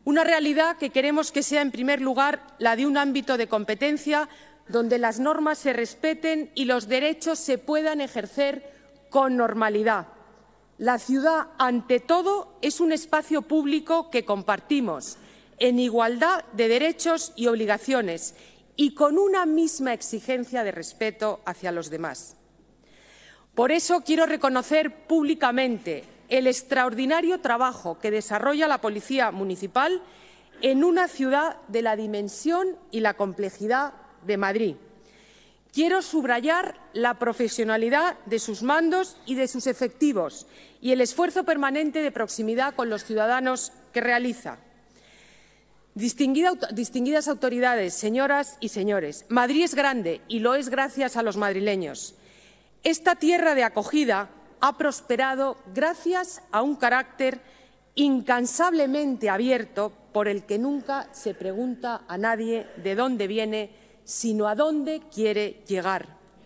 Una realidad que queremos que sea, en primer lugar, la de un ámbito de competencia donde las normas se respeten y los derechos se puedan ejercer con normalidad. La ciudad, ante todo, es un espacio público que compartimos, en igualdad de derechos y obligaciones y con una misma exigencia de respeto hacia los demás. Por eso quiero reconocer públicamente el extraordinario trabajo que desarrolla la Policía Municipal en una ciudad de la dimensión y la complejidad de Madrid. Quiero subrayar la profesionalidad de sus mandos y de sus efectivos y el esfuerzo permanente de proximidad con los ciudadanos que realiza. Distinguidas autoridades, señoras y señores, Madrid es grande y lo es gracias a los madrileños. Esta tierra de acogida ha prosperado gracias a un carácter incansablemente abierto por el que nunca se pregunta a nadie de dónde viene, sino a dónde quiere llegar.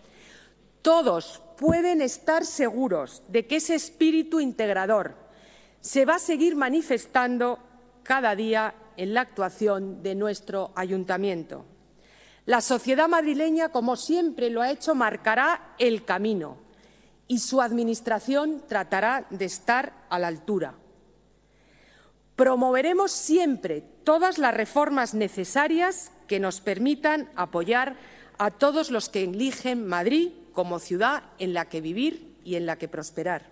Todos pueden estar seguros de que ese espíritu integrador se va a seguir manifestando cada día en la actuación de nuestro ayuntamiento. La sociedad madrileña, como siempre lo ha hecho, marcará el camino y su Administración tratará de estar a la altura. Promoveremos siempre todas las reformas necesarias que nos permitan apoyar a todos los que eligen Madrid como ciudad en la que vivir y en la que prosperar.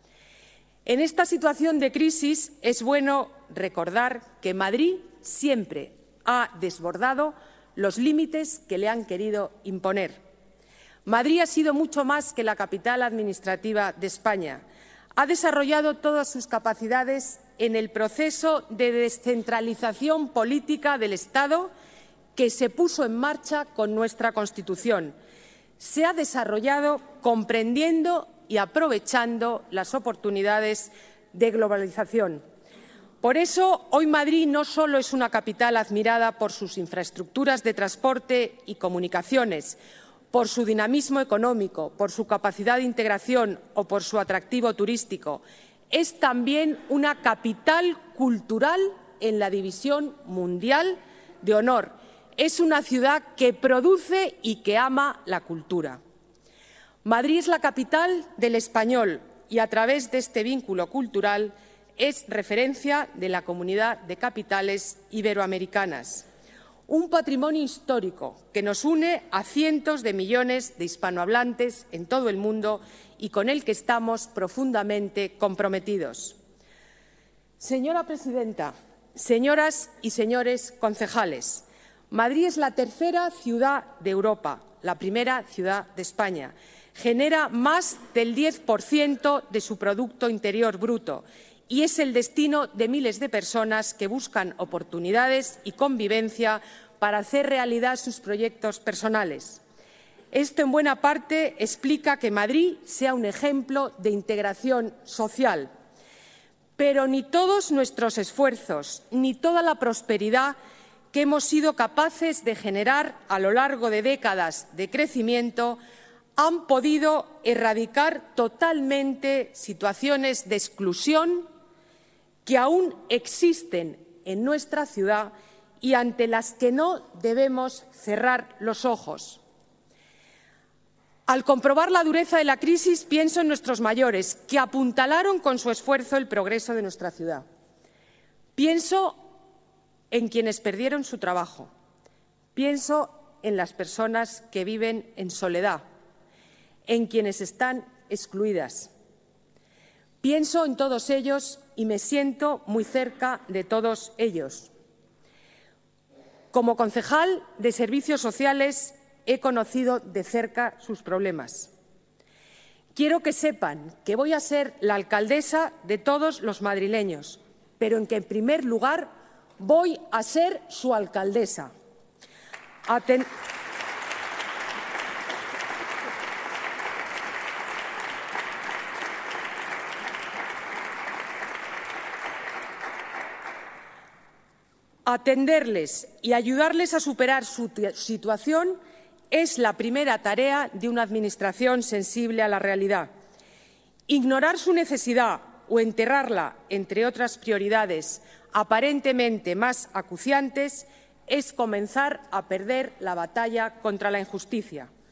En esta situación de crisis es bueno recordar que Madrid siempre ha desbordado los límites que le han querido imponer. Madrid ha sido mucho más que la capital administrativa de España. Ha desarrollado todas sus capacidades en el proceso de descentralización política del Estado que se puso en marcha con nuestra Constitución. Se ha desarrollado comprendiendo y aprovechando las oportunidades de globalización. Por eso, hoy Madrid no solo es una capital admirada por sus infraestructuras de transporte y comunicaciones, por su dinamismo económico, por su capacidad de integración o por su atractivo turístico. Es también una capital cultural en la división mundial de honor. Es una ciudad que produce y que ama la cultura. Madrid es la capital del español y, a través de este vínculo cultural, es referencia de la Comunidad de Capitales Iberoamericanas. Un patrimonio histórico que nos une a cientos de millones de hispanohablantes en todo el mundo y con el que estamos profundamente comprometidos. Señora presidenta, señoras y señores concejales, Madrid es la tercera ciudad de Europa, la primera ciudad de España. Genera más del 10% de su Producto Interior Bruto y es el destino de miles de personas que buscan oportunidades y convivencia para hacer realidad sus proyectos personales. Esto, en buena parte, explica que Madrid sea un ejemplo de integración social. Pero ni todos nuestros esfuerzos, ni toda la prosperidad que hemos sido capaces de generar a lo largo de décadas de crecimiento han podido erradicar totalmente situaciones de exclusión que aún existen en nuestra ciudad y ante las que no debemos cerrar los ojos. Al comprobar la dureza de la crisis, pienso en nuestros mayores, que apuntalaron con su esfuerzo el progreso de nuestra ciudad. Pienso en quienes perdieron su trabajo. Pienso en las personas que viven en soledad, en quienes están excluidas. Pienso en todos ellos y me siento muy cerca de todos ellos. Como concejal de Servicios Sociales he conocido de cerca sus problemas. Quiero que sepan que voy a ser la alcaldesa de todos los madrileños, pero en que, en primer lugar, voy a ser su alcaldesa. Atenderles y ayudarles a superar su situación es la primera tarea de una Administración sensible a la realidad. Ignorar su necesidad o enterrarla entre otras prioridades aparentemente más acuciantes es comenzar a perder la batalla contra la injusticia.